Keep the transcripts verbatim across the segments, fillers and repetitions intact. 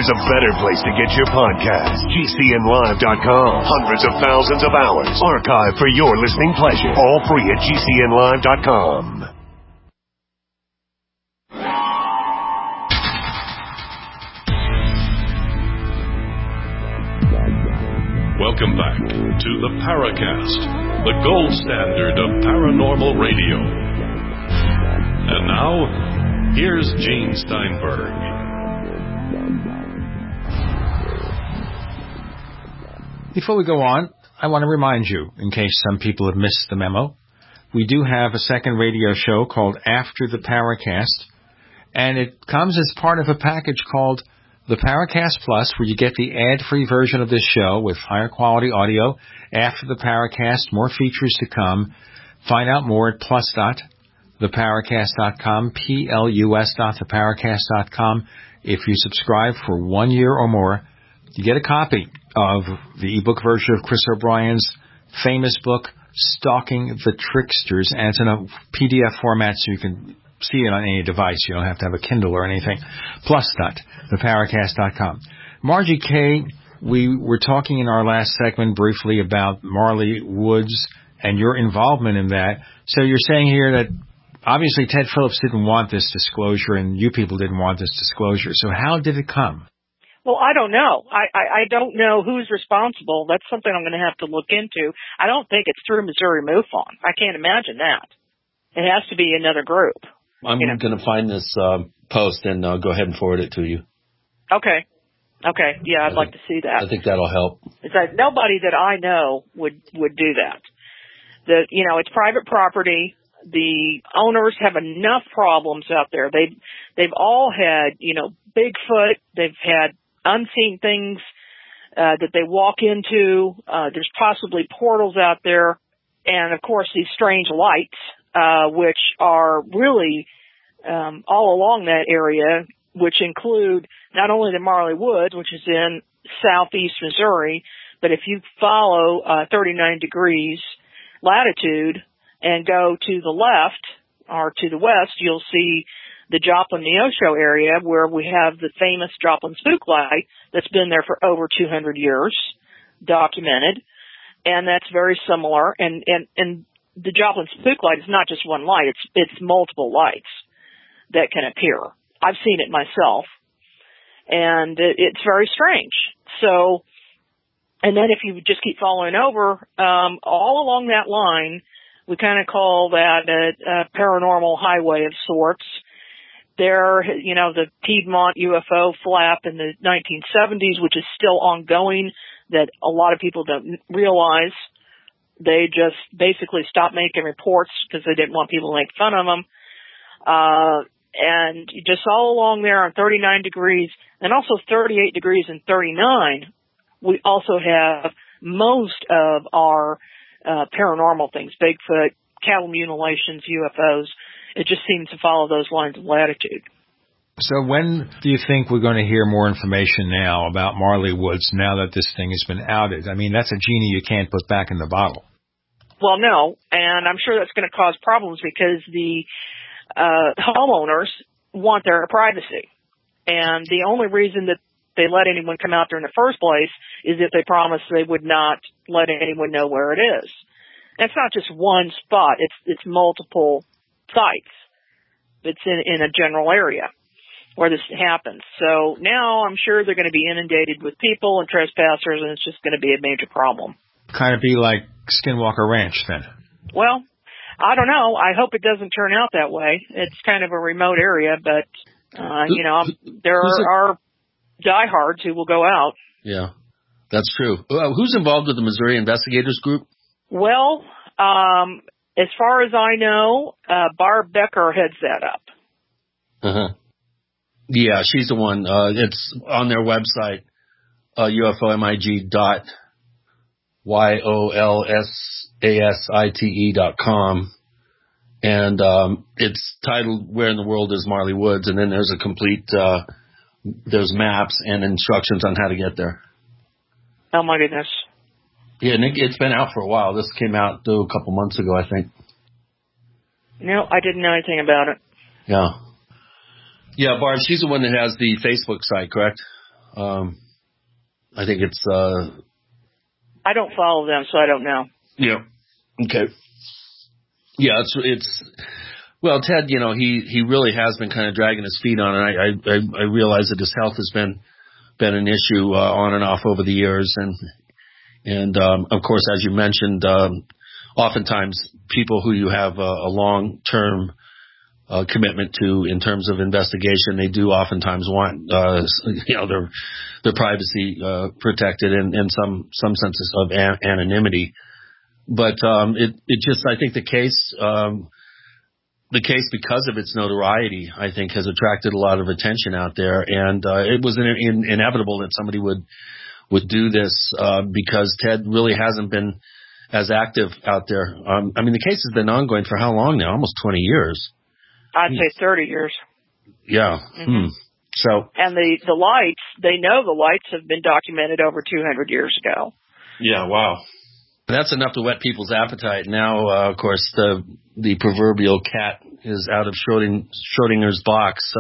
there's a better place to get your podcast. G C N live dot com. Hundreds of thousands of hours archived for your listening pleasure. All free at G C N live dot com. Welcome back to the Paracast, the gold standard of paranormal radio. And now, here's Gene Steinberg. Before we go on, I want to remind you, in case some people have missed the memo, we do have a second radio show called After the Paracast, and it comes as part of a package called The Paracast Plus, where you get the ad-free version of this show with higher quality audio. After the Paracast, more features to come. Find out more at plus dot the paracast dot com, P L U S dot the paracast dot com. If you subscribe for one year or more, you get a copy of the ebook version of Chris O'Brien's famous book, Stalking the Tricksters, and it's in a P D F format so you can see it on any device. You don't have to have a Kindle or anything. plus dot the paracast dot com. Margie Kay, we were talking in our last segment briefly about Marley Woods and your involvement in that. So you're saying here that obviously Ted Phillips didn't want this disclosure and you people didn't want this disclosure. So how did it come? Well, I don't know. I, I, I don't know who's responsible. That's something I'm going to have to look into. I don't think it's through Missouri MUFON. I can't imagine that. It has to be another group. I'm you know. going to find this uh, post and uh, go ahead and forward it to you. Okay. Okay. Yeah, I'd I like think, to see that. I think that'll help. It's like nobody that I know would, would do that. The, you know, it's private property. The owners have enough problems out there. They, they've all had, you know, Bigfoot. They've had unseen things uh, that they walk into. Uh, there's possibly portals out there. And, of course, these strange lights, uh, which are really um, all along that area, which include not only the Marley Woods, which is in southeast Missouri, but if you follow uh, thirty-nine degrees latitude and go to the left or to the west, you'll see the Joplin Neosho area where we have the famous Joplin spook light that's been there for over two hundred years, documented, and that's very similar. And, and, and the Joplin spook light is not just one light, it's, it's multiple lights that can appear. I've seen it myself, and it, it's very strange. So, and then if you just keep following over, um, all along that line, we kind of call that a, a paranormal highway of sorts. There, you know, the Piedmont U F O flap in the nineteen seventies, which is still ongoing, that a lot of people don't realize. They just basically stopped making reports because they didn't want people to make fun of them. Uh, and just all along there on thirty-nine degrees and also thirty-eight degrees and thirty-nine, we also have most of our uh, paranormal things, Bigfoot, cattle mutilations, U F Os. It just seems to follow those lines of latitude. So when do you think we're going to hear more information now about Marley Woods now that this thing has been outed? I mean, that's a genie you can't put back in the bottle. Well, no, and I'm sure that's going to cause problems because the uh, homeowners want their privacy. And the only reason that they let anyone come out there in the first place is if they promised they would not let anyone know where it is. And it's not just one spot. It's it's multiple sites. It's in, in a general area where this happens. So now I'm sure they're going to be inundated with people and trespassers, and it's just going to be a major problem. Kind of be like Skinwalker Ranch then. Well, I don't know. I hope it doesn't turn out that way. It's kind of a remote area, but, uh, you know, there are, are diehards who will go out. Yeah, that's true. Uh, who's involved with the Missouri Investigators Group? Well, um, as far as I know, uh, Barb Becker heads that up. Uh-huh. Yeah, she's the one. Uh, it's on their website, uh, U F O M I G dot Y O L S A S I T E dot com. And um, it's titled Where in the World is Marley Woods? And then there's a complete, uh, there's maps and instructions on how to get there. Oh, my goodness. Yeah, and it, it's been out for a while. This came out though, a couple months ago, I think. No, I didn't know anything about it. Yeah. Yeah, Barb, she's the one that has the Facebook site, correct? Um, I think it's. Uh, I don't follow them, so I don't know. Yeah. Okay. Yeah, it's it's. Well, Ted, you know, he, he really has been kind of dragging his feet on it. I I, I realize that his health has been been an issue uh, on and off over the years, and and um, of course, as you mentioned, um, oftentimes people who you have a, a long term uh, commitment to in terms of investigation, they do oftentimes want uh, you know their their privacy uh, protected in, in some some senses of an- anonymity. But um, it it just I think the case. Um, The case, because of its notoriety, I think, has attracted a lot of attention out there, and uh, it was in, in, inevitable that somebody would would do this uh, because Ted really hasn't been as active out there. Um, I mean, the case has been ongoing for how long now? Almost twenty years. I'd say thirty years. Yeah. Mm-hmm. Hmm. So. And the the lights, they know the lights have been documented over two hundred years ago. Yeah. Wow. That's enough to whet people's appetite. Now, uh, of course, the the proverbial cat is out of Schroding, Schrodinger's box, so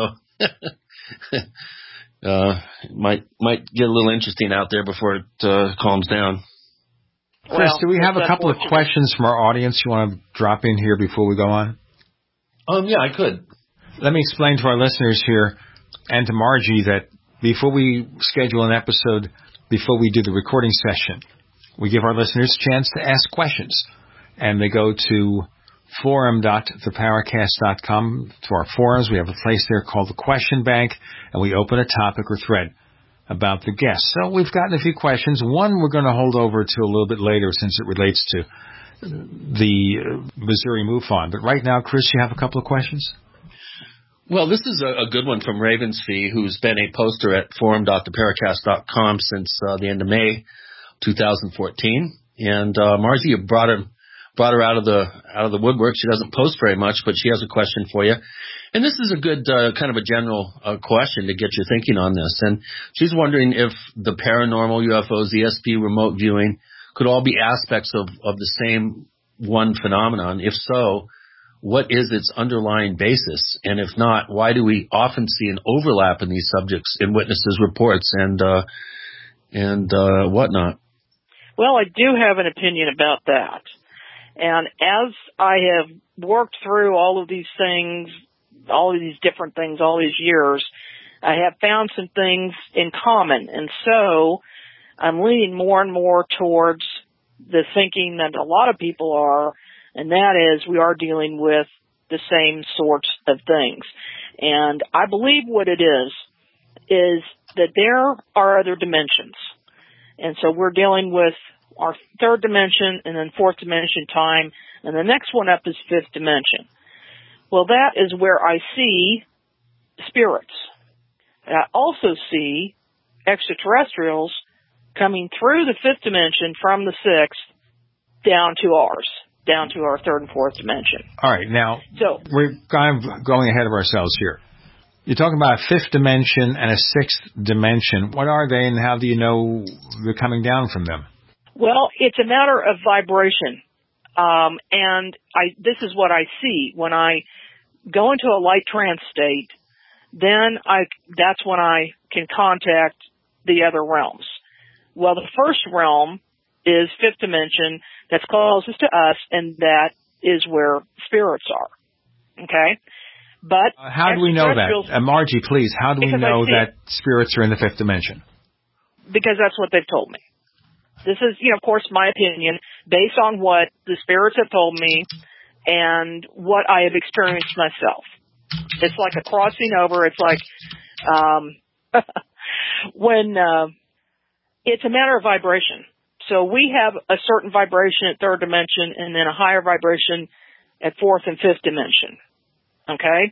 uh, might might get a little interesting out there before it uh, calms down. Chris, Well, do we have a couple of questions from our audience you want to drop in here before we go on? Um, yeah, I could. Let me explain to our listeners here and to Margie that before we schedule an episode, before we do the recording session, we give our listeners a chance to ask questions. And they go to forum dot the paracast dot com, to our forums. We have a place there called the Question Bank, and we open a topic or thread about the guest. So we've gotten a few questions. One we're going to hold over to a little bit later since it relates to the Missouri MUFON. But right now, Chris, you have a couple of questions? Well, this is a, a good one from Ravensfee, who's been a poster at forum dot the paracast dot com since uh, the end of May two thousand fourteen. And uh, Margie, you brought him. Brought her out of the out of the woodwork. She doesn't post very much, but she has a question for you. And this is a good uh, kind of a general uh, question to get you thinking on this. And she's wondering if the paranormal, U F Os, E S P, remote viewing could all be aspects of, of the same one phenomenon. If so, what is its underlying basis? And if not, why do we often see an overlap in these subjects in witnesses' reports and uh, and uh, whatnot? Well, I do have an opinion about that. And as I have worked through all of these things, all of these different things, all these years, I have found some things in common. And so I'm leaning more and more towards the thinking that a lot of people are, and that is we are dealing with the same sorts of things. And I believe what it is, is that there are other dimensions. And so we're dealing with our third dimension, and then fourth dimension time, and the next one up is fifth dimension. Well, that is where I see spirits. And I also see extraterrestrials coming through the fifth dimension from the sixth down to ours, down to our third and fourth dimension. All right, now, so we're kind of going ahead of ourselves here. You're talking about a fifth dimension and a sixth dimension. What are they, and how do you know they're coming down from them? Well, it's a matter of vibration. Um, and I, this is what I see. When I go into a light trance state, then I, that's when I can contact the other realms. Well, the first realm is fifth dimension, that's closest to us, and that is where spirits are. Okay? But uh, how do we know that? Uh, Margie, please, how do we know that spirits are in the fifth dimension? Because that's what they've told me. This is, you know, of course, my opinion based on what the spirits have told me and what I have experienced myself. It's like a crossing over. It's like um, when uh, it's a matter of vibration. So we have a certain vibration at third dimension and then a higher vibration at fourth and fifth dimension. Okay?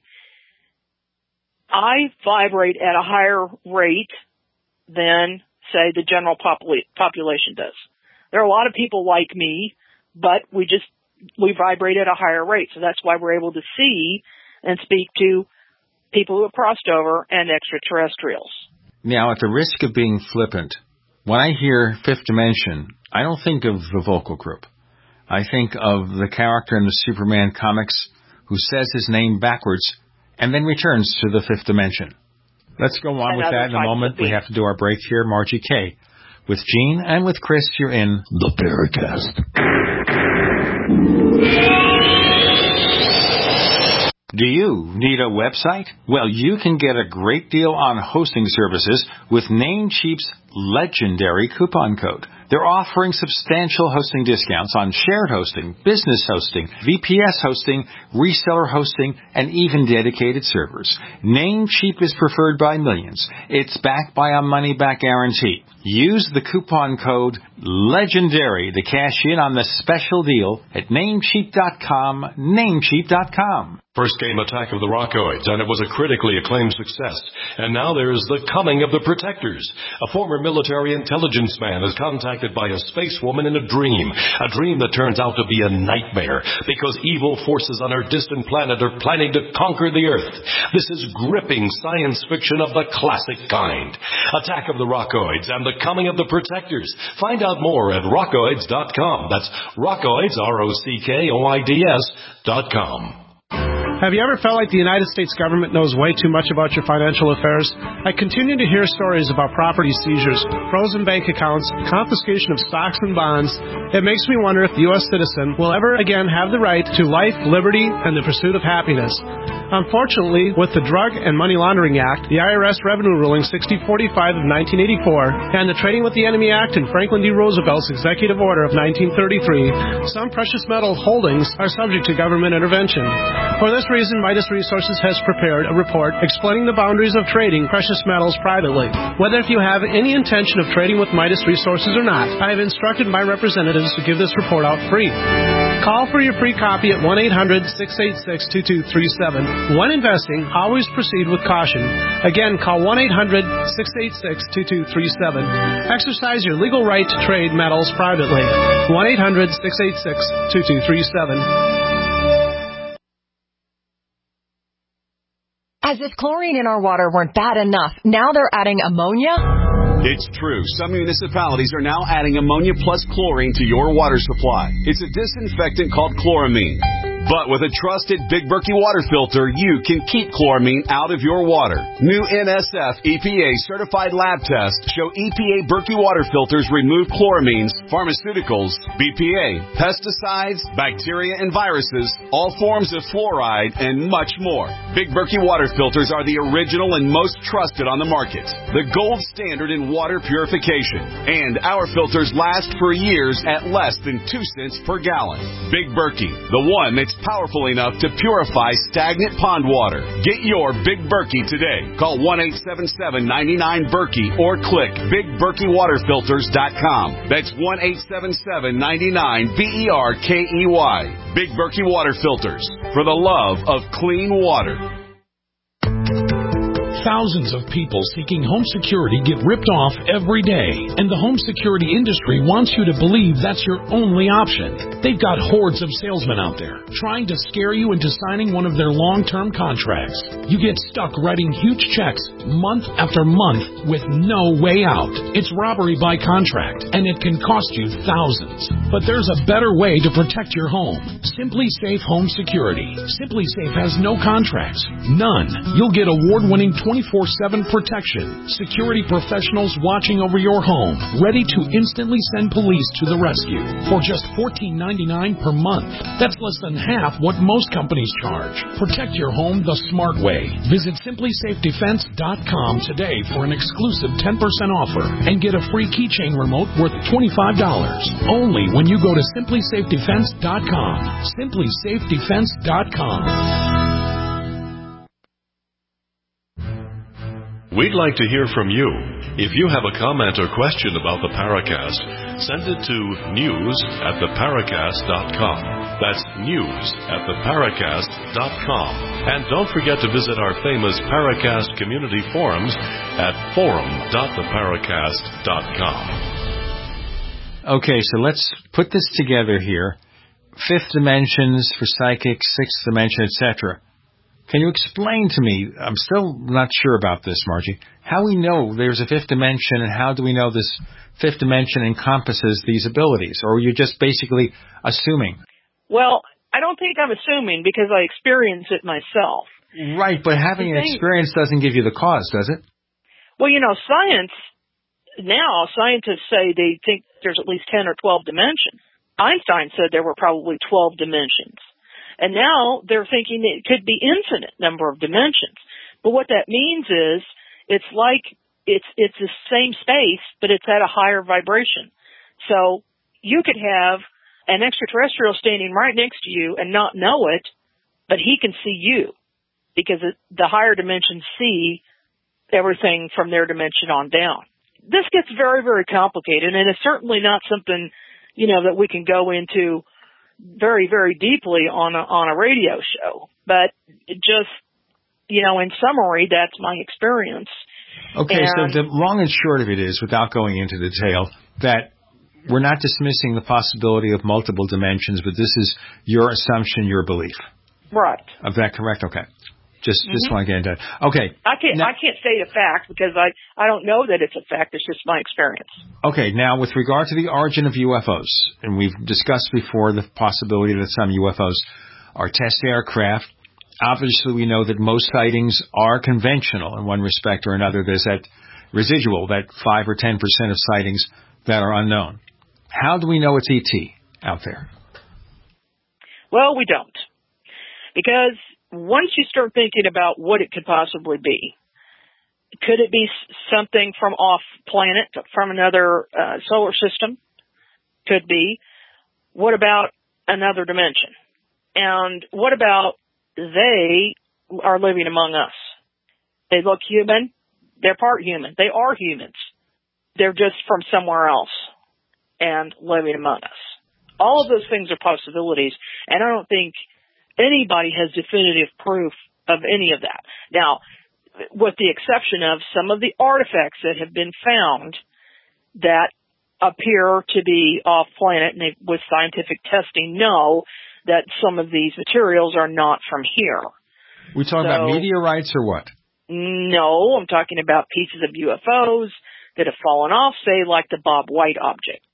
I vibrate at a higher rate than, say, the general popula- population does. There are a lot of people like me, but we just, we vibrate at a higher rate. So that's why we're able to see and speak to people who have crossed over and extraterrestrials. Now, at the risk of being flippant, when I hear fifth dimension, I don't think of the vocal group. I think of the character in the Superman comics who says his name backwards and then returns to the fifth dimension. Let's go on with other that in a types moment. of We beef. have to do our break here. Margie K. With Gene and with Chris, you're in The Paracast. Do you need a website? Well, you can get a great deal on hosting services with Namecheap's legendary coupon code. They're offering substantial hosting discounts on shared hosting, business hosting, V P S hosting, reseller hosting, and even dedicated servers. Namecheap is preferred by millions. It's backed by a money-back guarantee. Use the coupon code LEGENDARY to cash in on the special deal at namecheap dot com, namecheap dot com. First came Attack of the Rockoids, and it was a critically acclaimed success. And now there's The Coming of the Protectors. A former military intelligence man is contacted by a space woman in a dream. A dream that turns out to be a nightmare, because evil forces on her distant planet are planning to conquer the Earth. This is gripping science fiction of the classic kind. Attack of the Rockoids and The Coming of the Protectors. Find out more at rockoids dot com. That's Rockoids, R O C K O I D S dot com. Have you ever felt like the United States government knows way too much about your financial affairs? I continue to hear stories about property seizures, frozen bank accounts, confiscation of stocks and bonds. It makes me wonder if the U S citizen will ever again have the right to life, liberty, and the pursuit of happiness. Unfortunately, with the Drug and Money Laundering Act, the I R S Revenue Ruling sixty forty-five of nineteen eighty-four, and the Trading with the Enemy Act and Franklin D. Roosevelt's Executive Order of nineteen thirty-three, some precious metal holdings are subject to government intervention. For this reason, Midas Resources has prepared a report explaining the boundaries of trading precious metals privately. Whether if you have any intention of trading with Midas Resources or not, I have instructed my representatives to give this report out free. Call for your free copy at one eight hundred, six eight six, two two three seven. When investing, always proceed with caution. Again, call one eight hundred, six eight six, two two three seven. Exercise your legal right to trade metals privately. one eight hundred, six eight six, two two three seven. As if chlorine in our water weren't bad enough, now they're adding ammonia? It's true. Some municipalities are now adding ammonia plus chlorine to your water supply. It's a disinfectant called chloramine. But with a trusted Big Berkey water filter, you can keep chloramine out of your water. New N S F E P A certified lab tests show E P A Berkey water filters remove chloramines, pharmaceuticals, B P A, pesticides, bacteria and viruses, all forms of fluoride, and much more. Big Berkey water filters are the original and most trusted on the market. The gold standard in water purification. And our filters last for years at less than two cents per gallon. Big Berkey, the one that's powerful enough to purify stagnant pond water. Get your Big Berkey today. Call one eight seven seven, nine nine, Berkey or click big berkey water filters dot com. That's one eight seven seven, nine nine, B E R K E Y. Big Berkey Water Filters. For the love of clean water. Thousands of people seeking home security get ripped off every day, and the home security industry wants you to believe that's your only option. They've got hordes of salesmen out there trying to scare you into signing one of their long-term contracts. You get stuck writing huge checks month after month with no way out. It's robbery by contract, and it can cost you thousands. But there's a better way to protect your home. Simply Safe Home Security. Simply Safe has no contracts. None. You'll get award-winning twenty-four seven protection. Security professionals watching over your home, ready to instantly send police to the rescue for just fourteen ninety-nine per month. That's less than half what most companies charge. Protect your home the smart way. Visit simply safe defense dot com today for an exclusive ten percent offer and get a free keychain remote worth twenty-five dollars. Only when you go to simply safe defense dot com. simply safe defense dot com. We'd like to hear from you. If you have a comment or question about the Paracast, send it to news at the paracast dot com. That's news at the paracast dot com. And don't forget to visit our famous Paracast community forums at forum dot the paracast dot com. Okay, so let's put this together here. Fifth dimensions for psychics, sixth dimension, et cetera. Can you explain to me, I'm still not sure about this, Margie, how we know there's a fifth dimension and how do we know this fifth dimension encompasses these abilities? Or are you just basically assuming? Well, I don't think I'm assuming because I experience it myself. Right, but having an experience doesn't give you the cause, does it? Well, you know, science, now scientists say they think there's at least ten or twelve dimensions. Einstein said there were probably twelve dimensions. And now they're thinking it could be infinite number of dimensions. But what that means is it's like it's it's the same space, but it's at a higher vibration. So you could have an extraterrestrial standing right next to you and not know it, but he can see you because it, the higher dimensions see everything from their dimension on down. This gets very, very complicated, and it's certainly not something, you know, that we can go into very, very deeply on a, on a radio show. But it just, you know, in summary, that's my experience. Okay, and, so the long and short of it is, without going into detail, that we're not dismissing the possibility of multiple dimensions, but this is your assumption, your belief. Right. Is that correct? Okay. Just mm-hmm. just want to get into it. Okay. I can't now, I can't state a fact because I, I don't know that it's a fact. It's just my experience. Okay. Now, with regard to the origin of U F Os, and we've discussed before the possibility that some U F Os are test aircraft. Obviously, we know that most sightings are conventional in one respect or another. There's that residual, that five or ten percent of sightings that are unknown. How do we know it's E T out there? Well, we don't. Because once you start thinking about what it could possibly be, could it be something from off planet, from another uh, solar system? Could be. What about another dimension? And what about they are living among us? They look human. They're part human. They are humans. They're just from somewhere else and living among us. All of those things are possibilities, and I don't think anybody has definitive proof of any of that. Now, with the exception of some of the artifacts that have been found that appear to be off-planet, and they, with scientific testing, know that some of these materials are not from here. We talking so, about meteorites or what? No, I'm talking about pieces of U F Os that have fallen off, say, like the Bob White object.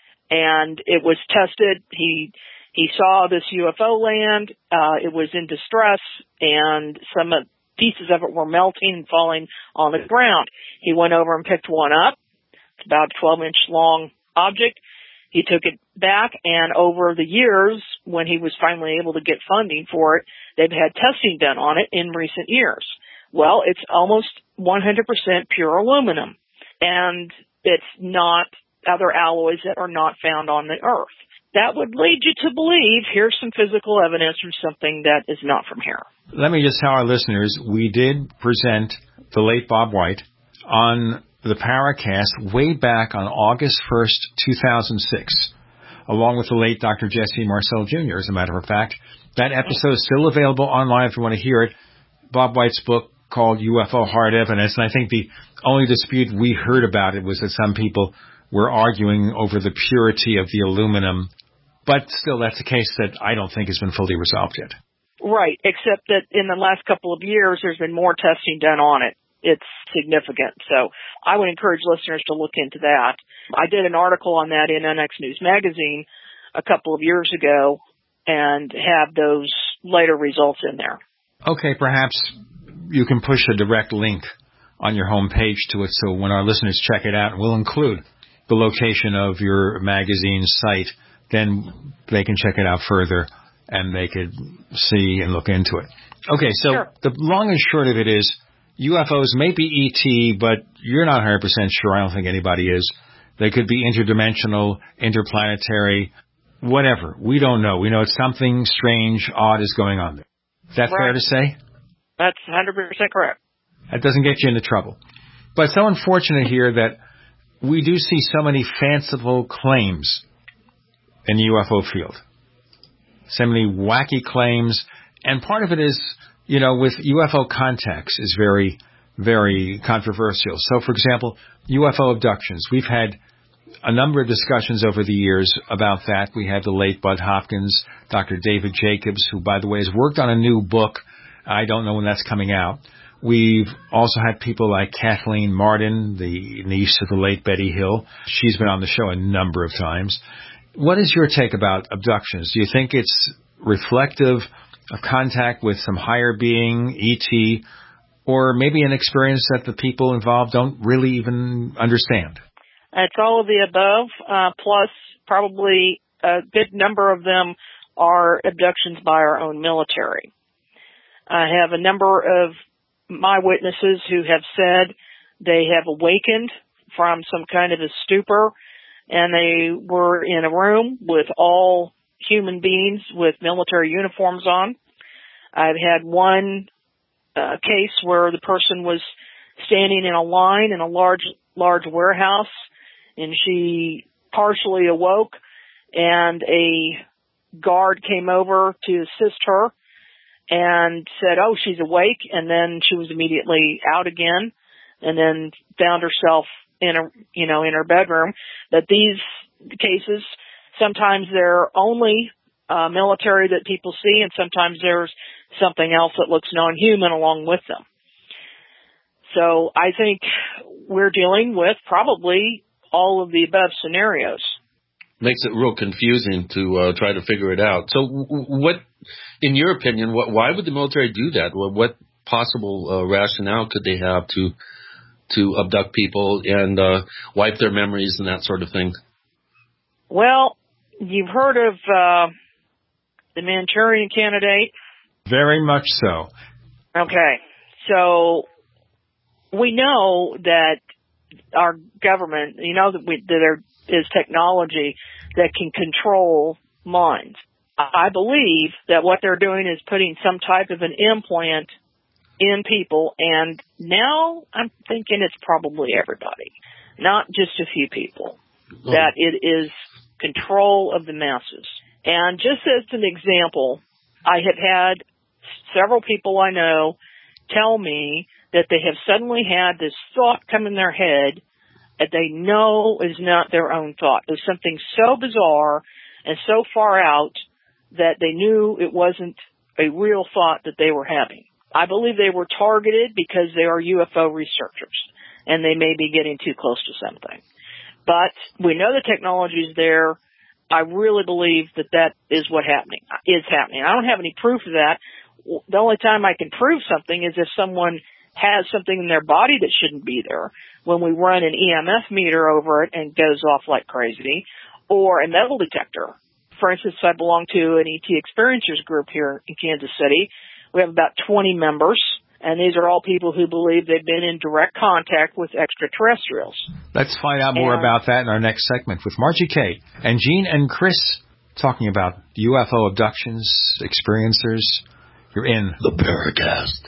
And it was tested. He he saw this U F O land. Uh, it was in distress, and some of, pieces of it were melting and falling on the ground. He went over and picked one up. It's about a twelve-inch long object. He took it back, and over the years, when he was finally able to get funding for it, they've had testing done on it in recent years. Well, it's almost one hundred percent pure aluminum, and it's not other alloys that are not found on the Earth. That would lead you to believe here's some physical evidence from something that is not from here. Let me just tell our listeners, we did present the late Bob White on the Paracast way back on August first, two thousand six, along with the late Doctor Jesse Marcel Junior, as a matter of fact. That episode is still available online if you want to hear it. Bob White's book called U F O Hard Evidence, and I think the only dispute we heard about it was that some people were arguing over the purity of the aluminum. But still, that's a case that I don't think has been fully resolved yet. Right, except that in the last couple of years, there's been more testing done on it. It's significant. So I would encourage listeners to look into that. I did an article on that in N X News Magazine a couple of years ago and have those later results in there. Okay, perhaps you can push a direct link on your home page to it, so when our listeners check it out, we'll include the location of your magazine site. Then they can check it out further and they could see and look into it. Okay, so sure. The long and short of it is U F Os may be E T, but you're not one hundred percent sure. I don't think anybody is. They could be interdimensional, interplanetary, whatever. We don't know. We know it's something strange, odd is going on there. Is that right. fair to say? That's one hundred percent correct. That doesn't get you into trouble. But it's so unfortunate here that we do see so many fanciful claims in the U F O field. So many wacky claims. And part of it is, you know, with U F O contacts is very, very controversial. So, for example, U F O abductions. We've had a number of discussions over the years about that. We had the late Bud Hopkins, Doctor David Jacobs, who, by the way, has worked on a new book. I don't know when that's coming out. We've also had people like Kathleen Martin, the niece of the late Betty Hill. She's been on the show a number of times. What is your take about abductions? Do you think it's reflective of contact with some higher being, E T, or maybe an experience that the people involved don't really even understand? It's all of the above, uh, plus probably a good number of them are abductions by our own military. I have a number of my witnesses who have said they have awakened from some kind of a stupor, and they were in a room with all human beings with military uniforms on. I've had one uh, case where the person was standing in a line in a large, large warehouse, and she partially awoke, and a guard came over to assist her and said, oh, she's awake, and then she was immediately out again, and then found herself in a, you know, in her bedroom. But these cases, sometimes they're only uh, military that people see, and sometimes there's something else that looks non-human along with them. So I think we're dealing with probably all of the above scenarios. Makes it real confusing to uh, try to figure it out. So what, in your opinion, what, why would the military do that? What, what possible uh, rationale could they have to to abduct people and uh, wipe their memories and that sort of thing? Well, you've heard of uh, the Manchurian Candidate? Very much so. Okay. So we know that our government, you know that, we, that there is technology that can control minds. I believe that what they're doing is putting some type of an implant in people, and now I'm thinking it's probably everybody, not just a few people, oh. that it is control of the masses. And just as an example, I have had several people I know tell me that they have suddenly had this thought come in their head that they know is not their own thought. It was something so bizarre and so far out that they knew it wasn't a real thought that they were having. I believe they were targeted because they are U F O researchers, and they may be getting too close to something. But we know the technology is there. I really believe that that is what happening is happening. I don't have any proof of that. The only time I can prove something is if someone has something in their body that shouldn't be there, when we run an E M F meter over it and goes off like crazy, or a metal detector. For instance, I belong to an E T Experiencers group here in Kansas City. We have about twenty members, and these are all people who believe they've been in direct contact with extraterrestrials. Let's find out more and, about that in our next segment with Margie Kay and Gene and Chris talking about U F O abductions, experiencers. You're in the Paracast.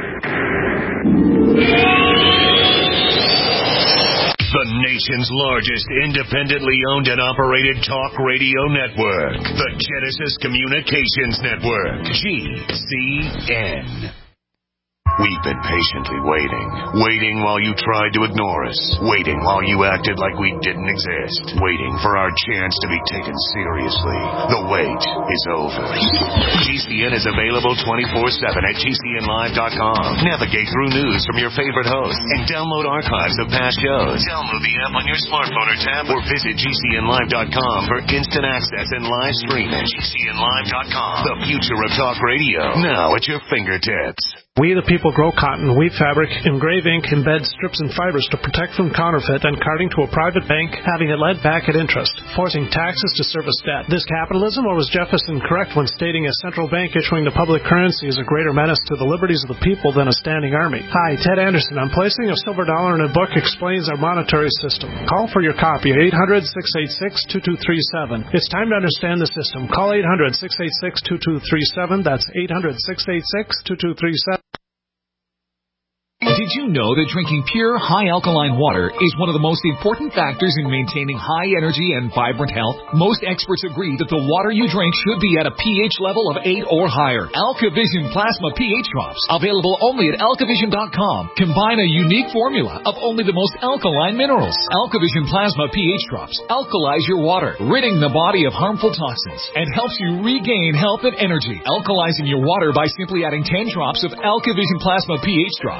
The nation's largest independently owned and operated talk radio network. The Genesis Communications Network. G C N. We've been patiently waiting. Waiting while you tried to ignore us. Waiting while you acted like we didn't exist. Waiting for our chance to be taken seriously. The wait is over. G C N is available twenty-four seven at G C N live dot com. Navigate through news from your favorite hosts and download archives of past shows. Download the app on your smartphone or tablet or visit G C N live dot com for instant access and live streaming. G C N live dot com. The future of talk radio. Now at your fingertips. We the people grow cotton, weave fabric, engrave ink, embed strips and fibers to protect from counterfeit and carting to a private bank, having it lent back at interest, forcing taxes to service debt. This capitalism, or was Jefferson correct when stating a central bank issuing the public currency is a greater menace to the liberties of the people than a standing army? Hi, Ted Anderson. I'm placing a silver dollar in a book explains our monetary system. Call for your copy at eight hundred, six eight six, two two three seven. It's time to understand the system. Call eight hundred, six eight six, two two three seven. That's eight hundred, six eight six, two two three seven. Did you know that drinking pure, high alkaline water is one of the most important factors in maintaining high energy and vibrant health? Most experts agree that the water you drink should be at a pH level of eight or higher. AlkaVision Plasma pH Drops, available only at alkavision dot com, combine a unique formula of only the most alkaline minerals. AlkaVision Plasma pH Drops alkalize your water, ridding the body of harmful toxins, and helps you regain health and energy. Alkalizing your water by simply adding ten drops of AlkaVision Plasma pH Drops helps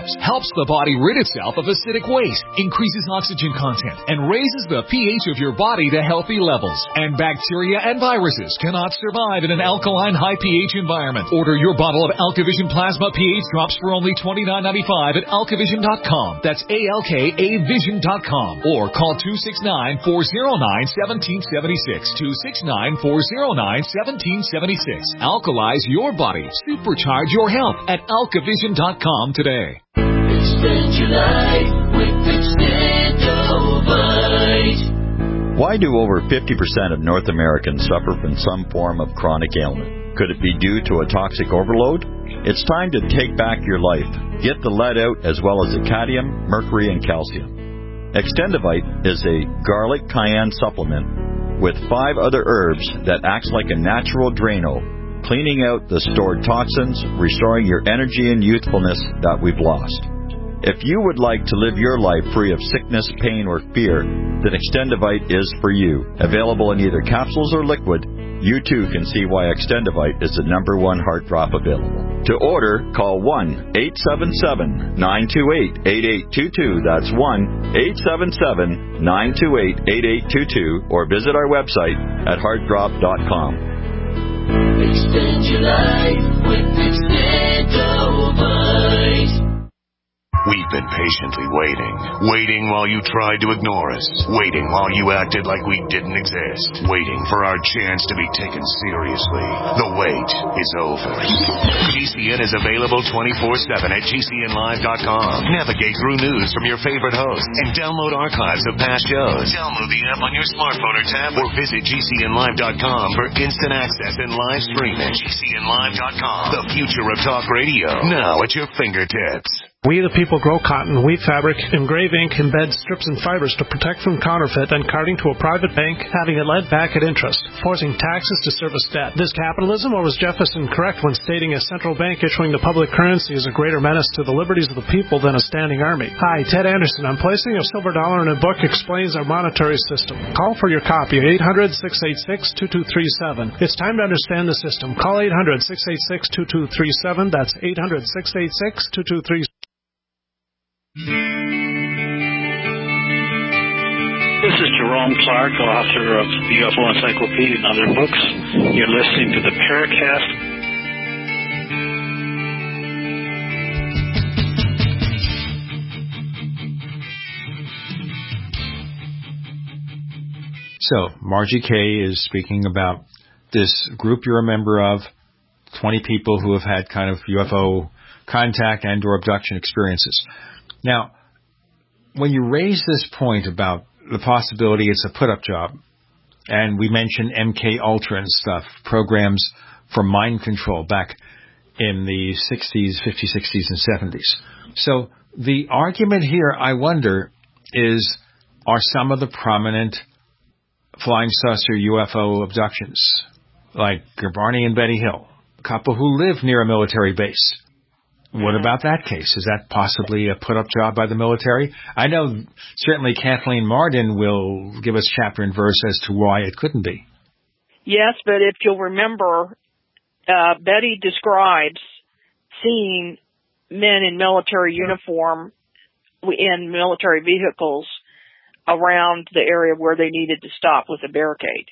helps the body rid itself of acidic waste, increases oxygen content, and raises the pH of your body to healthy levels. And bacteria and viruses cannot survive in an alkaline high pH environment. Order your bottle of AlkaVision Plasma pH drops for only twenty-nine ninety-five at alkavision dot com. That's A L K A vision dot com. Or call two six nine, four oh nine, one seven seven six. two six nine, four oh nine, one seven seven six. Alkalize your body. Supercharge your health at alkavision dot com today. Extend your life with Extendovite. Why do over fifty percent of North Americans suffer from some form of chronic ailment? Could it be due to a toxic overload? It's time to take back your life. Get the lead out as well as the cadmium, mercury, and calcium. Extendovite is a garlic cayenne supplement with five other herbs that acts like a natural Drano, cleaning out the stored toxins, restoring your energy and youthfulness that we've lost. If you would like to live your life free of sickness, pain, or fear, then Extendovite is for you. Available in either capsules or liquid, you too can see why Extendovite is the number one heart drop available. To order, call one eight seven seven, nine two eight, eight eight two two. That's one eight seven seven, nine two eight, eight eight two two, or visit our website at heart drop dot com. Extend your life with Extendovite. We've been patiently waiting. Waiting while you tried to ignore us. Waiting while you acted like we didn't exist. Waiting for our chance to be taken seriously. The wait is over. G C N is available twenty-four seven at G C N live dot com. Navigate through news from your favorite hosts and download archives of past shows. Download the app on your smartphone or tablet or visit G C N live dot com for instant access and live streaming. G C N live dot com. The future of talk radio. Now at your fingertips. We the people grow cotton, weave fabric, engrave ink, embed strips and fibers to protect from counterfeit and carting to a private bank, having it led back at interest, forcing taxes to service debt. This capitalism, or was Jefferson correct when stating a central bank issuing the public currency is a greater menace to the liberties of the people than a standing army? Hi, Ted Anderson. I'm placing a silver dollar in a book explains our monetary system. Call for your copy at eight hundred, six eight six, two two three seven. It's time to understand the system. Call eight hundred, six eight six, two two three seven. That's eight hundred, six eight six, two two three seven. This is Jerome Clark, author of the U F O Encyclopedia and other books. You're listening to the Paracast. So, Margie Kay is speaking about this group you're a member of, twenty people who have had kind of U F O contact and or abduction experiences. Now, when you raise this point about the possibility it's a put-up job, and we mentioned M K Ultra and stuff, programs for mind control back in the sixties, fifties, sixties, and seventies. So the argument here, I wonder, is are some of the prominent flying saucer U F O abductions, like Barney and Betty Hill, a couple who live near a military base, what about that case? Is that possibly a put-up job by the military? I know certainly Kathleen Marden will give us chapter and verse as to why it couldn't be. Yes, but if you'll remember, uh, Betty describes seeing men in military uniform in military vehicles around the area where they needed to stop with a barricade.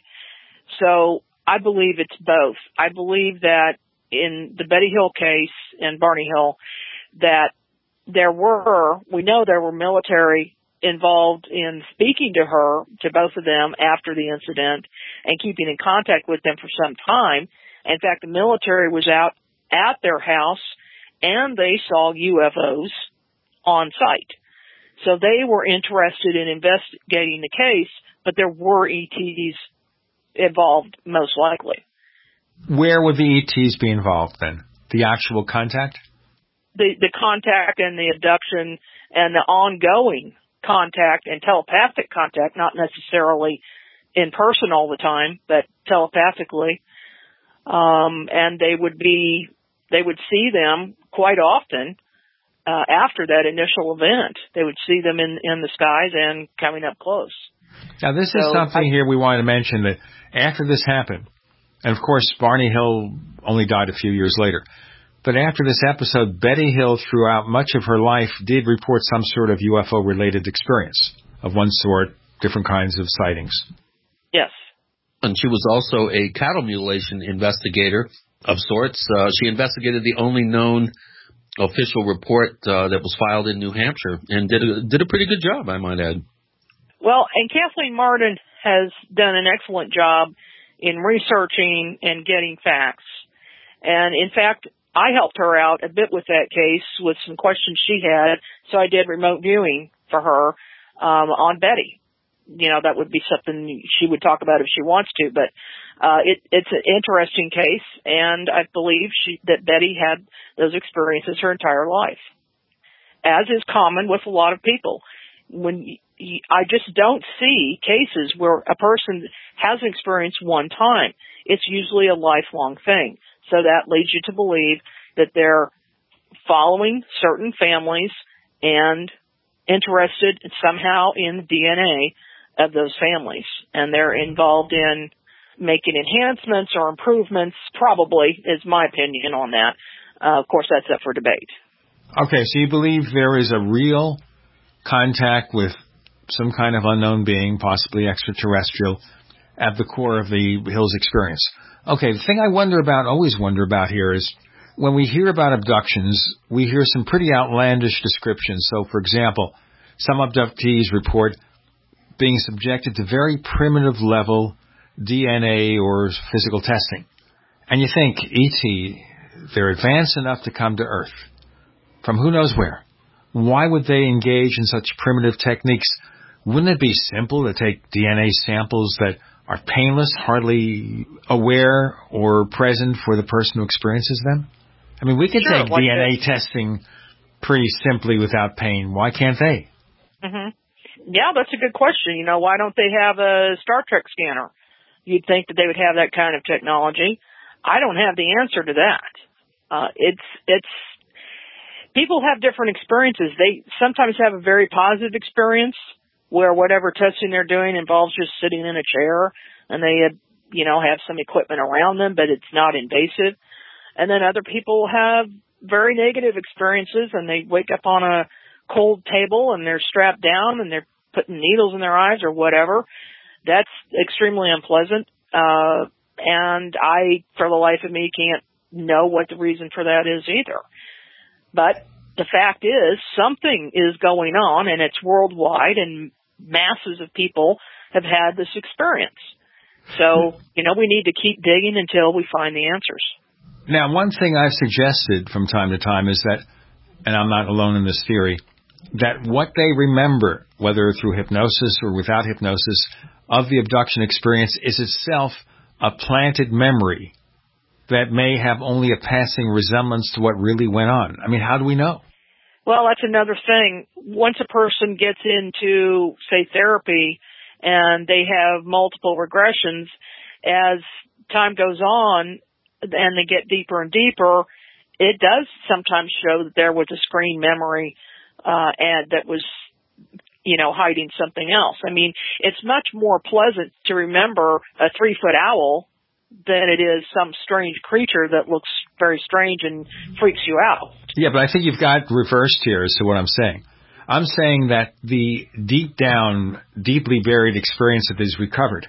So I believe it's both. I believe that in the Betty Hill case and Barney Hill, that there were, we know there were military involved in speaking to her, to both of them after the incident and keeping in contact with them for some time. In fact, the military was out at their house and they saw U F Os on site. So they were interested in investigating the case, but there were E Ts involved most likely. Where would the E Ts be involved then? The actual contact? The the contact and the abduction and the ongoing contact and telepathic contact, not necessarily in person all the time, but telepathically. Um, and they would be, they would see them quite often uh, after that initial event. They would see them in, in the skies and coming up close. Now, this so is something I, here we wanted to mention, that after this happened, and of course Barney Hill only died a few years later, But after this episode, Betty Hill, throughout much of her life, did report some sort of U F O-related experience of one sort, different kinds of sightings. Yes. And she was also a cattle mutilation investigator of sorts. Uh, she investigated the only known official report uh, that was filed in New Hampshire and did a, did a pretty good job, I might add. Well, and Kathleen Martin has done an excellent job in researching and getting facts. And in fact, I helped her out a bit with that case with some questions she had, so I did remote viewing for her um, on Betty. You know, that would be something she would talk about if she wants to, but uh, it, it's an interesting case, and I believe she, that Betty had those experiences her entire life, as is common with a lot of people. When you, I just don't see cases where a person has an experience one time. It's usually a lifelong thing. So that leads you to believe that they're following certain families and interested somehow in the D N A of those families. And they're involved in making enhancements or improvements, probably, is my opinion on that. Uh, of course, that's up for debate. Okay, so you believe there is a real contact with some kind of unknown being, possibly extraterrestrial, at the core of the Hills experience. Okay, the thing I wonder about, always wonder about here is when we hear about abductions, we hear some pretty outlandish descriptions. So, for example, some abductees report being subjected to very primitive level D N A or physical testing. And you think, E T, they're advanced enough to come to Earth from who knows where. Why would they engage in such primitive techniques? Wouldn't it be simple to take D N A samples that are painless, hardly aware or present for the person who experiences them? I mean, we could sure, take D N A testing pretty simply without pain. Why can't they? Mm-hmm. Yeah, that's a good question. You know, why don't they have a Star Trek scanner? You'd think that they would have that kind of technology. I don't have the answer to that. Uh, it's, it's, people have different experiences. They sometimes have a very positive experience where whatever testing they're doing involves just sitting in a chair and they, have, you know, have some equipment around them, but it's not invasive. And then other people have very negative experiences and they wake up on a cold table and they're strapped down and they're putting needles in their eyes or whatever. That's extremely unpleasant. Uh, and I, for the life of me, can't know what the reason for that is either. But the fact is something is going on and it's worldwide and masses of people have had this experience. So, you know, we need to keep digging until we find the answers. Now, one thing I've suggested from time to time is that, and I'm not alone in this theory, that what they remember, whether through hypnosis or without hypnosis, of the abduction experience is itself a planted memory that may have only a passing resemblance to what really went on. I mean, how do we know? Well, that's another thing. Once a person gets into, say, therapy and they have multiple regressions, as time goes on and they get deeper and deeper, it does sometimes show that there was a screen memory uh, and that was, you know, hiding something else. I mean, it's much more pleasant to remember a three-foot owl than it is some strange creature that looks very strange and freaks you out. Yeah, but I think you've got reversed here as to what I'm saying. I'm saying that the deep down, deeply buried experience that is recovered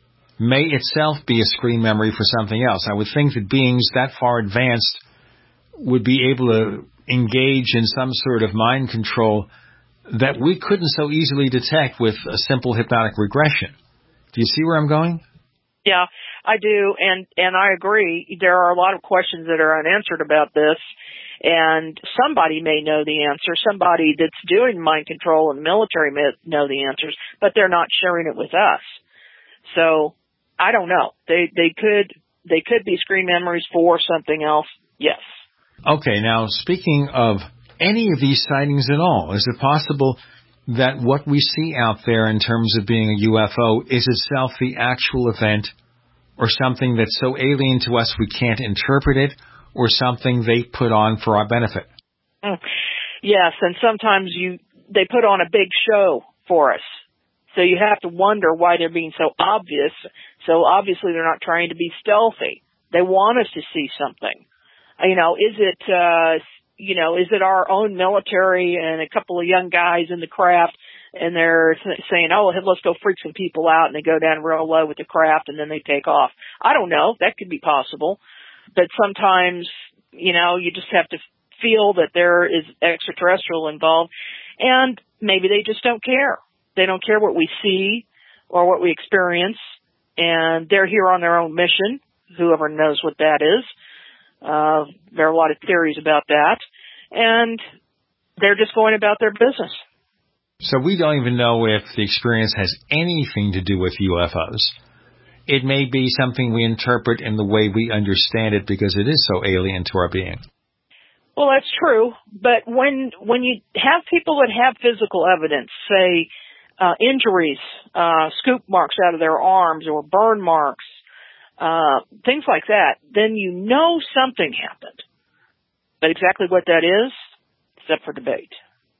may itself be a screen memory for something else. I would think that beings that far advanced would be able to engage in some sort of mind control that we couldn't so easily detect with a simple hypnotic regression. Do you see where I'm going? Yeah, I do, and and I agree. There are a lot of questions that are unanswered about this, and somebody may know the answer. Somebody that's doing mind control in the military may know the answers, but they're not sharing it with us. So I don't know. They they could they could be screen memories for something else. Yes. Okay. Now, speaking of any of these sightings at all, is it possible that what we see out there in terms of being a U F O is itself the actual event, or something that's so alien to us we can't interpret it, or something they put on for our benefit? Mm. Yes, and sometimes you they put on a big show for us. So you have to wonder why they're being so obvious. So obviously they're not trying to be stealthy. They want us to see something. You know, is it, uh, you know, is it our own military and a couple of young guys in the craft, and they're saying, oh, let's go freak some people out, and they go down real low with the craft and then they take off. I don't know. That could be possible. But sometimes, you know, you just have to feel that there is extraterrestrial involved, and maybe they just don't care. They don't care what we see or what we experience, and they're here on their own mission, whoever knows what that is. Uh, there are a lot of theories about that, and they're just going about their business. So we don't even know if the experience has anything to do with U F Os. It may be something we interpret in the way we understand it because it is so alien to our being. Well, that's true, but when when you have people that have physical evidence, say uh, injuries, uh, scoop marks out of their arms or burn marks, uh, things like that, then you know something happened. But exactly what that is, it's up for debate.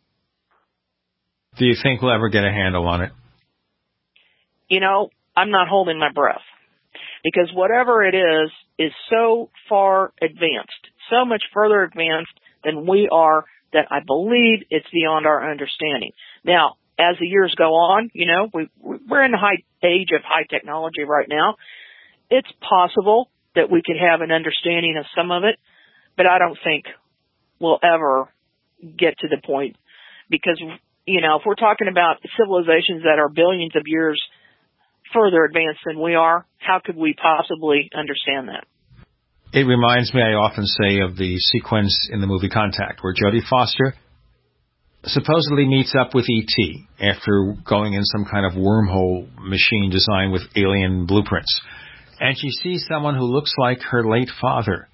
Do you think we'll ever get a handle on it? You know, I'm not holding my breath, because whatever it is is so far advanced, so much further advanced than we are, that I believe it's beyond our understanding. Now, as the years go on, you know, we, we're in the high age of high technology right now. It's possible that we could have an understanding of some of it, but I don't think we'll ever get to the point, because, you know, if we're talking about civilizations that are billions of years further advanced than we are, how could we possibly understand that? It reminds me, I often say, of the sequence in the movie Contact, where Jodie Foster supposedly meets up with E T after going in some kind of wormhole machine designed with alien blueprints. And she sees someone who looks like her late father.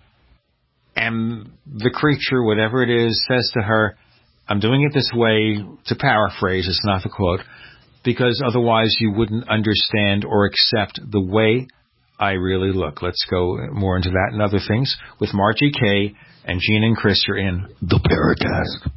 And the creature, whatever it is, says to her, I'm doing it this way, to paraphrase, it's not the quote, because otherwise you wouldn't understand or accept the way I really look. Let's go more into that and other things with Margie Kay and Gene and Chris are in The Paracast.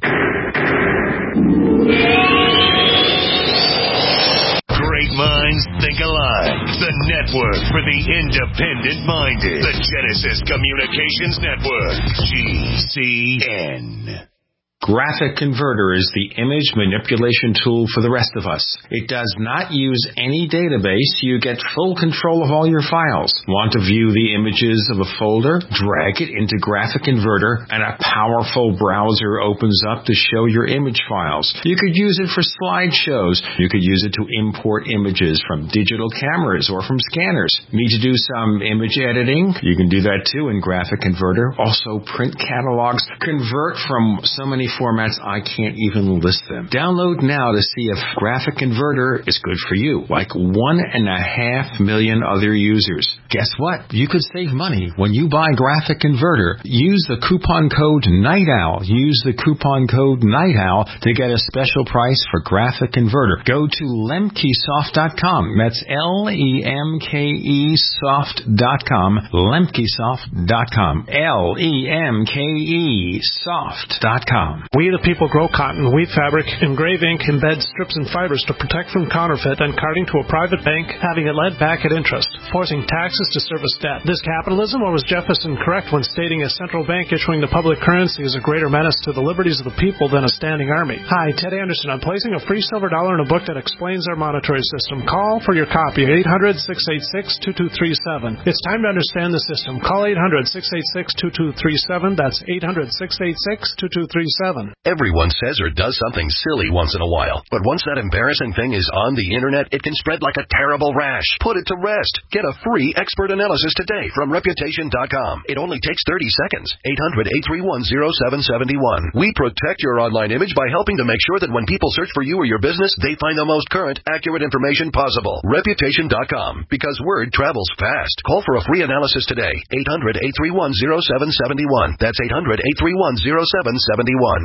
Great minds think alike. The network for the independent-minded. The Genesis Communications Network. G C N. Graphic Converter is the image manipulation tool for the rest of us. It does not use any database. You get full control of all your files. Want to view the images of a folder? Drag it into Graphic Converter and a powerful browser opens up to show your image files. You could use it for slideshows. You could use it to import images from digital cameras or from scanners. Need to do some image editing? You can do that too in Graphic Converter. Also print catalogs. Convert from so many formats I can't even list them. Download now to see if Graphic Converter is good for you, like one and a half million other users. Guess what? You could save money when you buy Graphic Converter. Use the coupon code NIGHTOWL. Use the coupon code NIGHTOWL to get a special price for Graphic Converter. Go to lemkesoft dot com. That's L E M K E soft dot com. lemkesoft dot com. L E M K E soft dot com. We the people grow cotton, weave fabric, engrave ink, embed strips and fibers to protect from counterfeit and carting to a private bank, having it lent back at interest, forcing taxes to service debt. This capitalism, or was Jefferson correct when stating a central bank issuing the public currency is a greater menace to the liberties of the people than a standing army? Hi, Ted Anderson. I'm placing a free silver dollar in a book that explains our monetary system. Call for your copy at eight hundred, six eight six, two two three seven. It's time to understand the system. Call eight hundred, six eight six, two two three seven. That's eight hundred, six eight six, two two three seven. Everyone says or does something silly once in a while. But once that embarrassing thing is on the internet, it can spread like a terrible rash. Put it to rest. Get a free expert analysis today from Reputation dot com. It only takes thirty seconds. eight hundred, eight three one, zero seven seven one. We protect your online image by helping to make sure that when people search for you or your business, they find the most current, accurate information possible. Reputation dot com. Because word travels fast. Call for a free analysis today. eight hundred, eight three one, zero seven seven one. That's eight hundred, eight three one, zero seven seven one.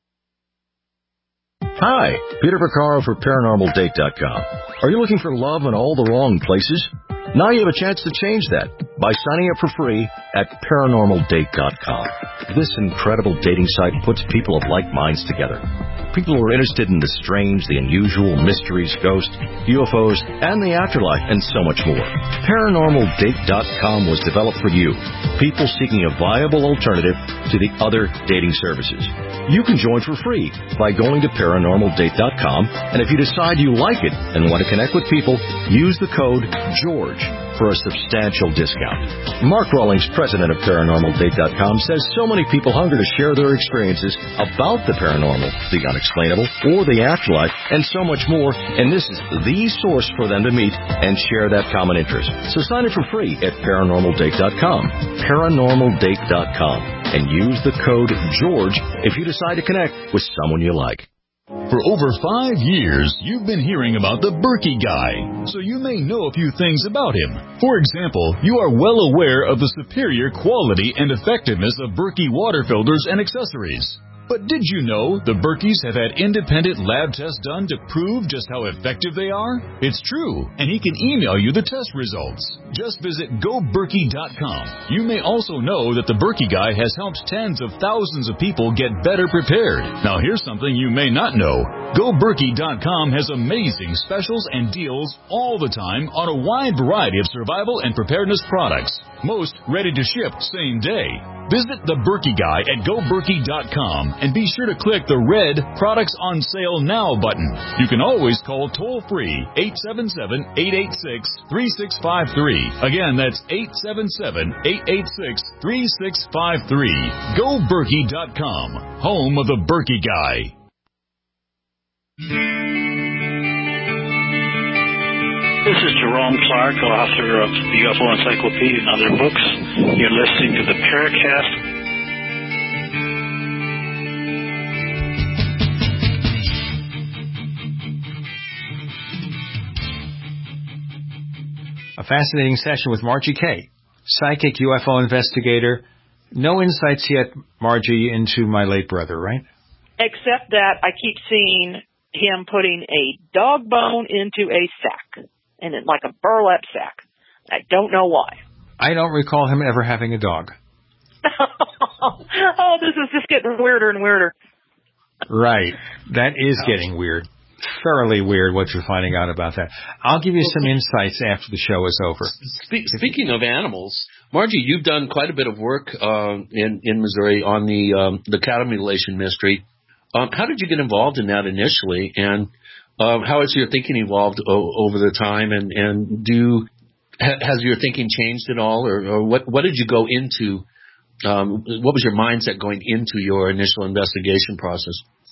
Hi, Peter Vaccaro for Paranormal Date dot com. Are you looking for love in all the wrong places? Now you have a chance to change that. by signing up for free at paranormal date dot com. This incredible dating site puts people of like minds together. People who are interested in the strange, the unusual, mysteries, ghosts, U F Os, and the afterlife, and so much more. paranormal date dot com was developed for you, people seeking a viable alternative to the other dating services. You can join for free by going to paranormal date dot com, and if you decide you like it and want to connect with people, use the code GEORGE for a substantial discount. Mark Rawlings, president of paranormal date dot com, says so many people hunger to share their experiences about the paranormal, the unexplainable, or the afterlife, and so much more, and this is the source for them to meet and share that common interest. So sign up for free at paranormal date dot com, paranormal date dot com, and use the code GEORGE if you decide to connect with someone you like. For over five years, you've been hearing about the Berkey Guy, so you may know a few things about him. For example, you are well aware of the superior quality and effectiveness of Berkey water filters and accessories. But did you know the Berkeys have had independent lab tests done to prove just how effective they are? It's true, and he can email you the test results. Just visit go berkey dot com. You may also know that the Berkey Guy has helped tens of thousands of people get better prepared. Now here's something you may not know. go berkey dot com has amazing specials and deals all the time on a wide variety of survival and preparedness products. Most ready to ship same day. Visit the Berkey Guy at go berkey dot com and be sure to click the red Products on Sale Now button. You can always call toll-free eight seven seven, eight eight six, three six five three. Again, that's eight seven seven, eight eight six, three six five three. go berkey dot com, home of the Berkey Guy. This is Jerome Clark, author of the U F O Encyclopedia and other books. You're listening to the Paracast. A fascinating session with Margie Kay, psychic U F O investigator. No insights yet, Margie, into my late brother, right? Except that I keep seeing him putting a dog bone into a sack, and it like a burlap sack. I don't know why. I don't recall him ever having a dog. Oh, this is just getting weirder and weirder. Right. That is getting weird. Thoroughly weird what you're finding out about that. I'll give you some insights after the show is over. Spe- speaking of animals, Margie, you've done quite a bit of work uh, in, in Missouri on the um, the cattle mutilation mystery. Um, how did you get involved in that initially, and um, how has your thinking evolved o- over the time? And, and do ha- has your thinking changed at all, or, or what what did you go into? Um, what was your mindset going into your initial investigation process?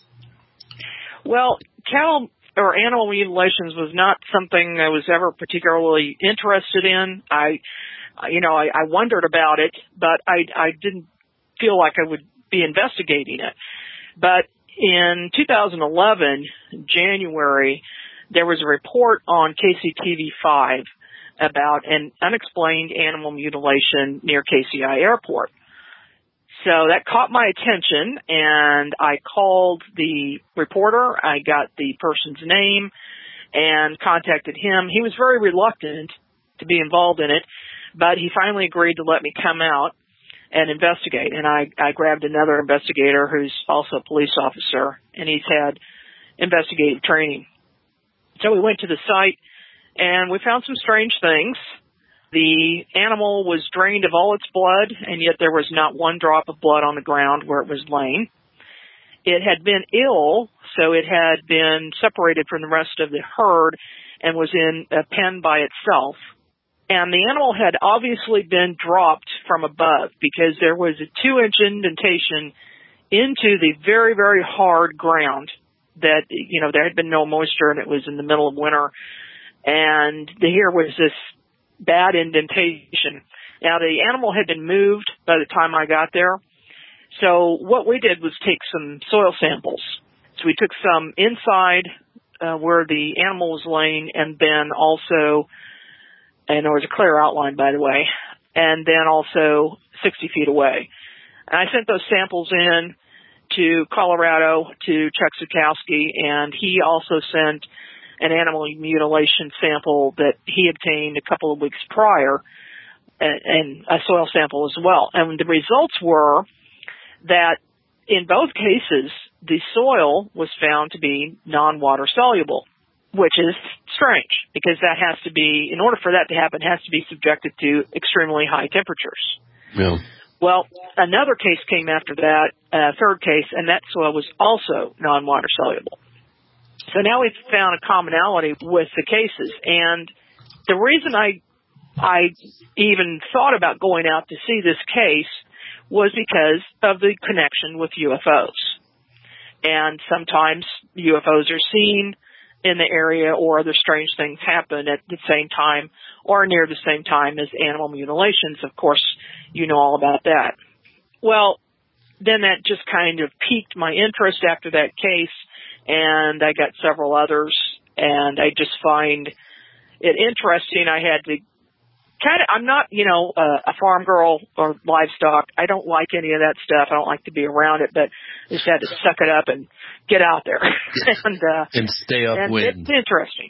Well, cattle or animal mutilations was not something I was ever particularly interested in. I, you know, I, I wondered about it, but I, I didn't feel like I would be investigating it. But in two thousand eleven, January, there was a report on K C T V five about an unexplained animal mutilation near K C I Airport. So that caught my attention, and I called the reporter. I got the person's name and contacted him. He was very reluctant to be involved in it, but he finally agreed to let me come out and investigate. And I, I grabbed another investigator who's also a police officer, and he's had investigative training. So we went to the site, and we found some strange things. The animal was drained of all its blood, and yet there was not one drop of blood on the ground where it was laying. It had been ill, so it had been separated from the rest of the herd and was in a pen by itself. And the animal had obviously been dropped from above because there was a two-inch indentation into the very, very hard ground that, you know, there had been no moisture and it was in the middle of winter. And here was this bad indentation. Now, the animal had been moved by the time I got there. So what we did was take some soil samples. So we took some inside uh, where the animal was laying, and then also, and there was a clear outline, by the way, and then also sixty feet away. And I sent those samples in to Colorado to Chuck Zukowski, and he also sent an animal mutilation sample that he obtained a couple of weeks prior and, and a soil sample as well. And the results were that in both cases, the soil was found to be non-water soluble, which is strange because that has to be, in order for that to happen, it has to be subjected to extremely high temperatures. Yeah. Well, another case came after that, a uh, third case, and that soil was also non-water soluble. So now we've found a commonality with the cases, and the reason I I even thought about going out to see this case was because of the connection with U F Os. And sometimes U F Os are seen in the area, or other strange things happen at the same time or near the same time as animal mutilations. Of course, you know all about that. Well, then that just kind of piqued my interest after that case, and I got several others, and I just find it interesting. I had to kind of, I'm not, you know, uh, a farm girl or livestock. I don't like any of that stuff. I don't like to be around it, but I just had to suck it up and get out there and, uh, and stay upwind. It's interesting.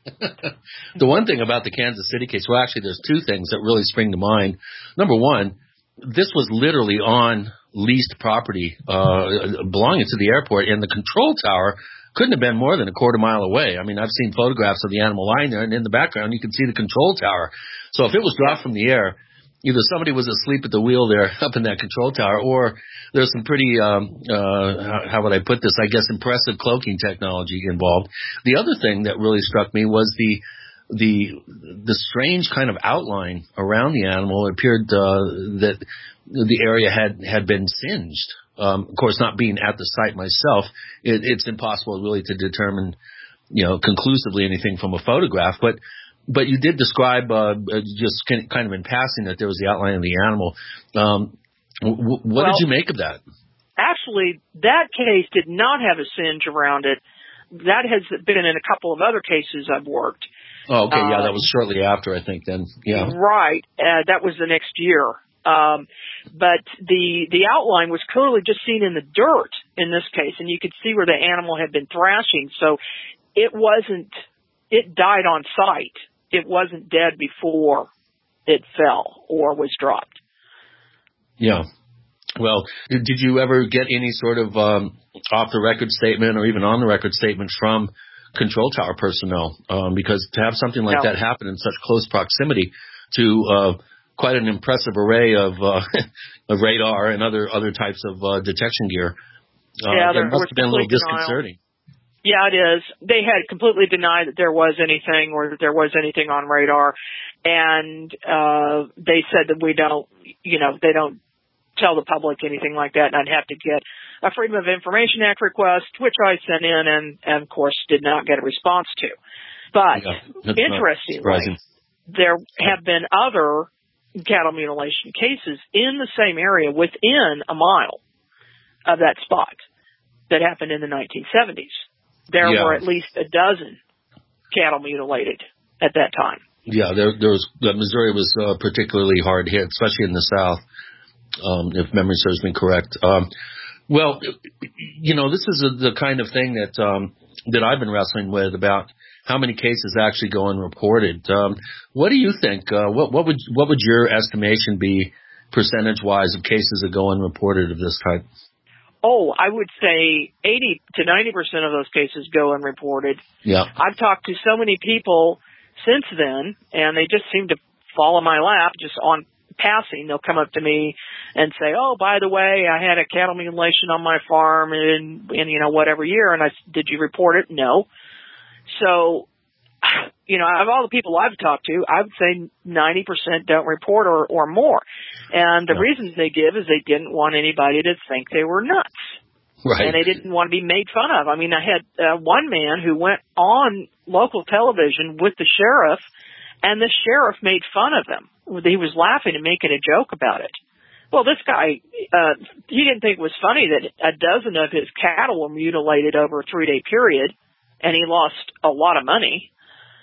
The one thing about the Kansas City case, well, actually, there's two things that really spring to mind. Number one, this was literally on leased property uh, belonging to the airport, and the control tower couldn't have been more than a quarter mile away. I mean, I've seen photographs of the animal lying there, and in the background, you can see the control tower. So if it was dropped from the air, either somebody was asleep at the wheel there up in that control tower, or there's some pretty, um, uh, how would I put this, I guess, impressive cloaking technology involved. The other thing that really struck me was the the the strange kind of outline around the animal. It appeared uh, that the area had, had been singed. Um, of course, not being at the site myself, it, it's impossible really to determine, you know, conclusively anything from a photograph. But but you did describe uh, just kind of in passing that there was the outline of the animal. Um, w- what well, did you make of that? Actually, that case did not have a singe around it. That has been in a couple of other cases I've worked. Oh, okay, yeah, uh, that was shortly after, I think. Then, yeah, right. Uh, that was the next year. Um, but the, the outline was clearly just seen in the dirt in this case, and you could see where the animal had been thrashing. So it wasn't, it died on site. It wasn't dead before it fell or was dropped. Yeah. Well, did, did you ever get any sort of, um, off the record statement or even on the record statement from control tower personnel? Um, because to have something like no. that happen in such close proximity to, uh, quite an impressive array of, uh, of radar and other, other types of, uh, detection gear. Uh, yeah, it must have been a little disconcerting. Denial. Yeah, it is. They had completely denied that there was anything or that there was anything on radar. And, uh, they said that we don't, you know, they don't tell the public anything like that. And I'd have to get a Freedom of Information Act request, which I sent in and, and of course did not get a response to. But yeah, interestingly, there have been other cattle mutilation cases in the same area within a mile of that spot that happened in the nineteen seventies. There yeah. were at least a dozen cattle mutilated at that time. Yeah, there, there was, uh, Missouri was uh, particularly hard hit, especially in the South, um, if memory serves me correct. Um, well, you know, this is a, the kind of thing that um, that I've been wrestling with about how many cases actually go unreported. Um, what do you think? Uh, what, what would what would your estimation be, percentage-wise, of cases that go unreported of this type? Oh, I would say eighty to ninety percent of those cases go unreported. Yeah. I've talked to so many people since then, and they just seem to fall in my lap just on passing. They'll come up to me and say, oh, by the way, I had a cattle mutilation on my farm in, in you know, whatever year. And I said, did you report it? No. So, you know, of all the people I've talked to, I would say ninety percent don't report or, or more. And the no. reasons they give is they didn't want anybody to think they were nuts. Right. And they didn't want to be made fun of. I mean, I had uh, one man who went on local television with the sheriff, and the sheriff made fun of him. He was laughing and making a joke about it. Well, this guy, uh, he didn't think it was funny that a dozen of his cattle were mutilated over a three-day period, and he lost a lot of money.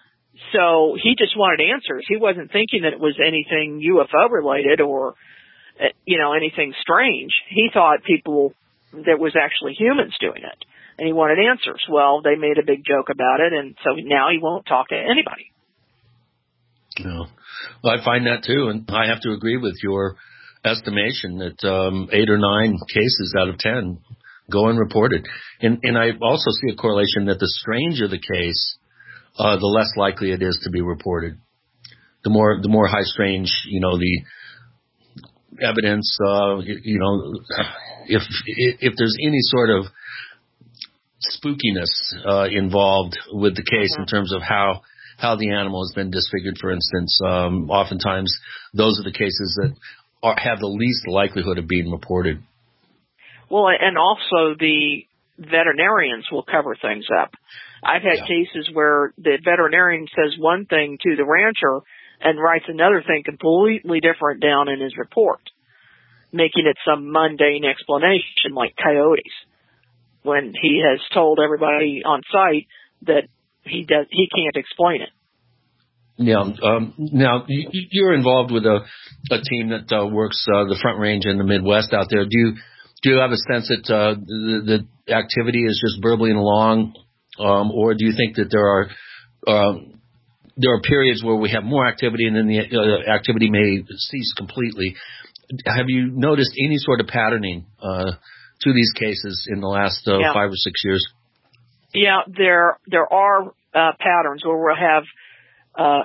So he just wanted answers. He wasn't thinking that it was anything U F O related or, you know, anything strange. He thought people, that was actually humans doing it, and he wanted answers. Well, they made a big joke about it, and so now he won't talk to anybody. No. Well, I find that too, and I have to agree with your estimation that um, eight or nine cases out of ten go unreported. And, and I also see a correlation that the stranger the case, uh, the less likely it is to be reported. The more, the more high strange, you know, the evidence, uh, you know, if, if there's any sort of spookiness, uh, involved with the case in terms of how, how the animal has been disfigured, for instance, um, oftentimes those are the cases that are, have the least likelihood of being reported. Well, and also the veterinarians will cover things up. I've had yeah. cases where the veterinarian says one thing to the rancher and writes another thing completely different down in his report, making it some mundane explanation like coyotes, when he has told everybody on site that he does he can't explain it. Yeah. Um, now, you're involved with a, a team that uh, works uh, the Front Range in the Midwest out there. Do you do you have a sense that uh, the, the activity is just burbling along, um, or do you think that there are um, there are periods where we have more activity and then the uh, activity may cease completely? Have you noticed any sort of patterning uh, to these cases in the last uh, yeah. five or six years? Yeah, there there are uh, patterns where we'll have uh,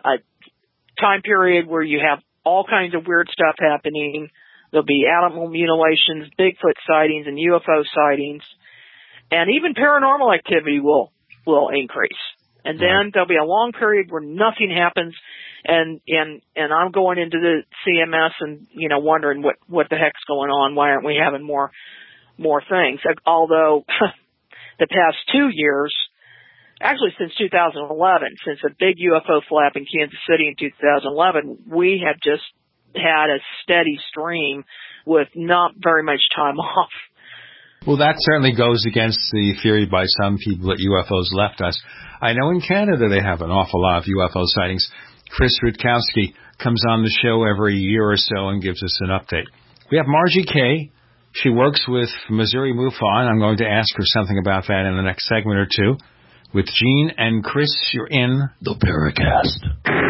a time period where you have all kinds of weird stuff happening. There'll be animal mutilations, Bigfoot sightings, and U F O sightings, and even paranormal activity will will increase. And then right. there'll be a long period where nothing happens, and and and I'm going into the C M S and you know wondering what what the heck's going on. Why aren't we having more more things? Although the past two years, actually since two thousand eleven, since a big U F O flap in Kansas City in two thousand eleven, we have just had a steady stream with not very much time off. Well, that certainly goes against the theory by some people that U F Os left us. I know in Canada they have an awful lot of U F O sightings. Chris Rutkowski comes on the show every year or so and gives us an update. We have Margie Kay. She works with Missouri MUFON. I'm going to ask her something about that in the next segment or two. With Gene and Chris, you're in the Paracast.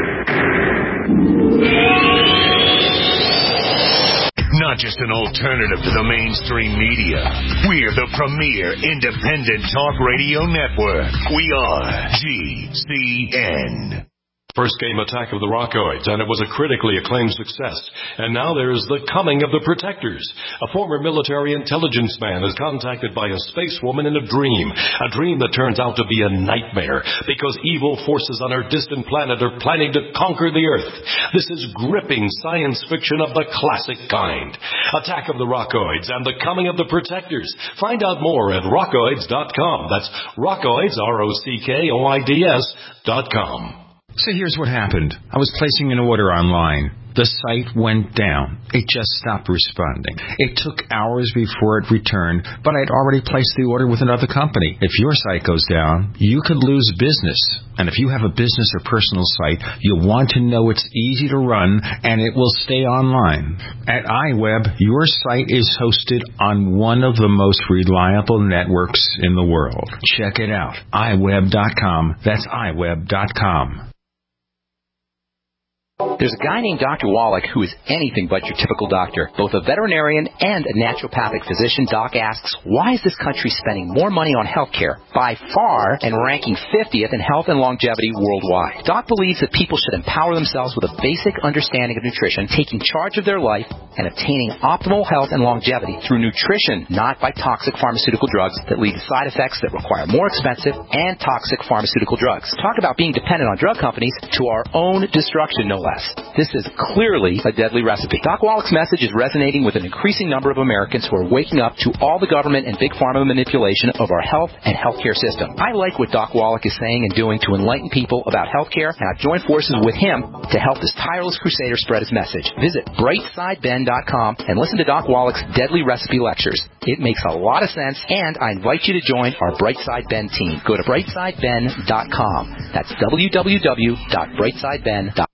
Not just an alternative to the mainstream media. We're the premier independent talk radio network. We are G C N. First came Attack of the Rockoids, and it was a critically acclaimed success. And now there's The Coming of the Protectors. A former military intelligence man is contacted by a space woman in a dream. A dream that turns out to be a nightmare, because evil forces on our distant planet are planning to conquer the Earth. This is gripping science fiction of the classic kind. Attack of the Rockoids and The Coming of the Protectors. Find out more at rockoids dot com. That's Rockoids, R O C K O I D S dot com. So here's what happened. I was placing an order online. The site went down. It just stopped responding. It took hours before it returned, but I'd already placed the order with another company. If your site goes down, you could lose business. And if you have a business or personal site, you'll want to know it's easy to run and it will stay online. At iWeb, your site is hosted on one of the most reliable networks in the world. Check it out. i web dot com. That's i web dot com. There's a guy named Doctor Wallach who is anything but your typical doctor. Both a veterinarian and a naturopathic physician, Doc asks, why is this country spending more money on health care by far and ranking fiftieth in health and longevity worldwide? Doc believes that people should empower themselves with a basic understanding of nutrition, taking charge of their life, and obtaining optimal health and longevity through nutrition, not by toxic pharmaceutical drugs that lead to side effects that require more expensive and toxic pharmaceutical drugs. Talk about being dependent on drug companies to our own destruction, no less. This is clearly a deadly recipe. Doc Wallach's message is resonating with an increasing number of Americans who are waking up to all the government and big pharma manipulation of our health and healthcare system. I like what Doc Wallach is saying and doing to enlighten people about healthcare, and I've joined forces with him to help this tireless crusader spread his message. Visit bright side ben dot com and listen to Doc Wallach's deadly recipe lectures. It makes a lot of sense, and I invite you to join our Brightside Ben team. Go to bright side ben dot com. That's w w w dot bright side ben dot com.